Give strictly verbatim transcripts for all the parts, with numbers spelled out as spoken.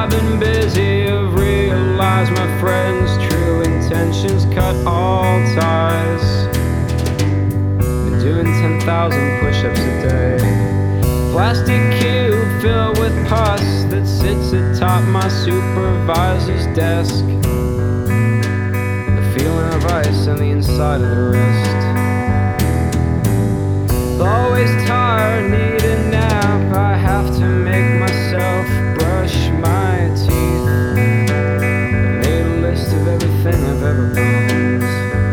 I've been busy, I've realized my friends' true intentions cut all ties. Been doing ten thousand push-ups a day. Plastic cube filled with pus that sits atop my supervisor's desk. The feeling of ice on the inside of the wrist. Always tired, need a nap. I have to make myself brush my teeth. I made a list of everything I've ever owned.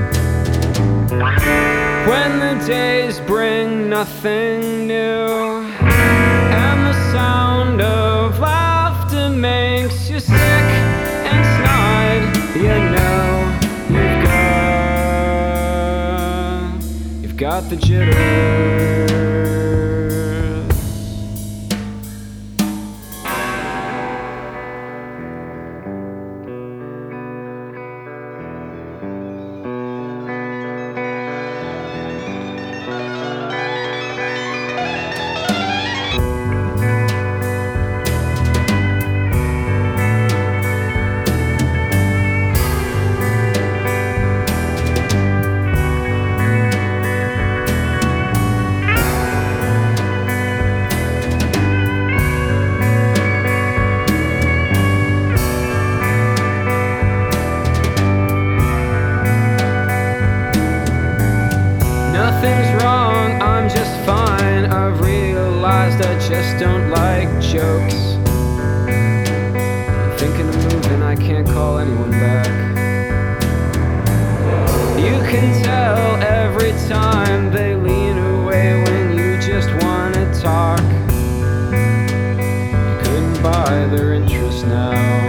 When the days bring nothing new, and the sound of laughter makes you sick and snide, you know you've got, you've got the jitters. Nothing's wrong, I'm just fine. I've realized I just don't like jokes. I'm thinking of moving, I can't call anyone back. You can tell every time they lean away when you just wanna talk. You couldn't buy their interest now.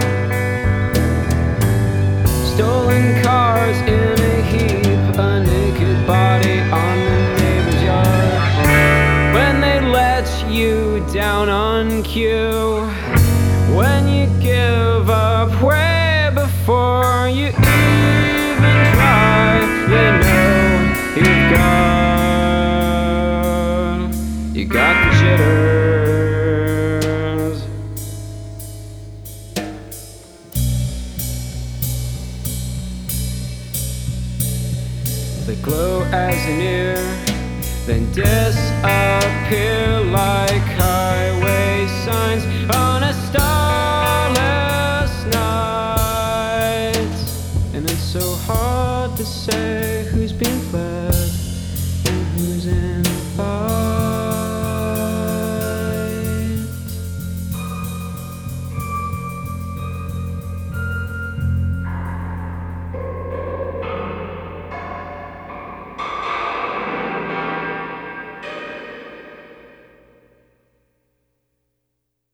Stolen cars in a heap, a naked body on the neighbor's yard. When they let you down on cue, when you give up way before you even try, you know you've got, you got the jitters. They glow as you're near, then disappear